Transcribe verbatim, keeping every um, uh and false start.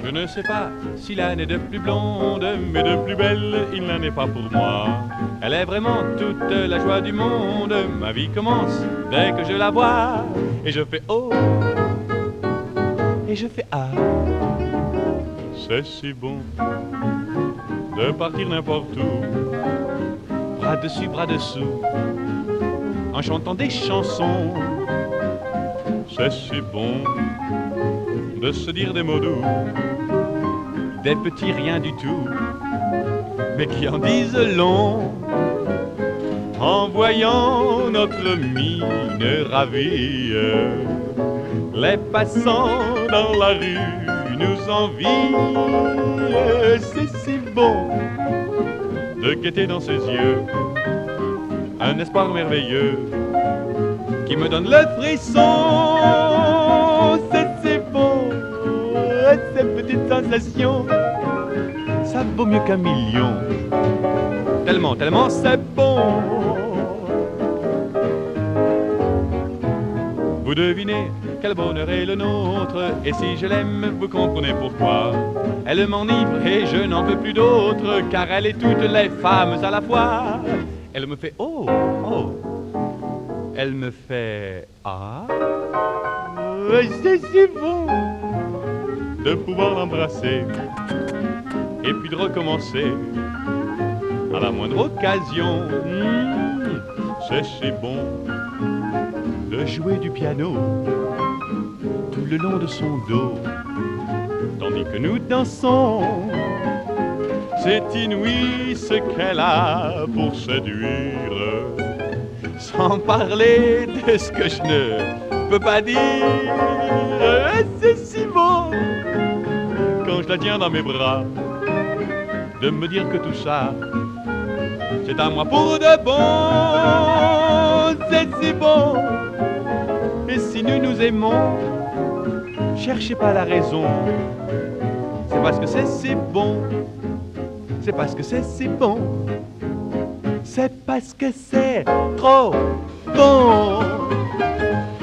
Je ne sais pas s'il en est de plus blonde, mais de plus belle, il n'en est pas pour moi. Elle est vraiment toute la joie du monde. Ma vie commence dès que je la vois. Et je fais oh, et je fais ah. C'est si bon de partir n'importe où, bras dessus, bras dessous, en chantant des chansons. C'est si bon de se dire des mots doux, des petits riens du tout, mais qui en disent long. En voyant notre mine ravie, les passants dans la rue nous envient. C'est si bon de guetter dans ses yeux un espoir merveilleux qui me donne le frisson. C'est si bon, ces petites sensations, ça vaut mieux qu'un million. Tellement, tellement c'est bon. Vous devinez quel bonheur est le nôtre, et si je l'aime, vous comprenez pourquoi. Elle m'enivre et je n'en veux plus d'autre, car elle est toutes les femmes à la fois. Elle me fait oh, oh. Elle me fait ah. C'est si bon de pouvoir l'embrasser et puis de recommencer à la moindre occasion. Mmh, c'est si bon de jouer du piano tout le long de son dos, tandis que nous dansons. C'est inouï ce qu'elle a pour séduire, sans parler de ce que je ne peux pas dire. C'est si bon quand je la tiens dans mes bras, de me dire que tout ça c'est à moi pour de bon. C'est si bon. Et si nous nous aimons, cherchez pas la raison. C'est parce que c'est si bon. C'est parce que c'est si bon. C'est parce que c'est trop bon.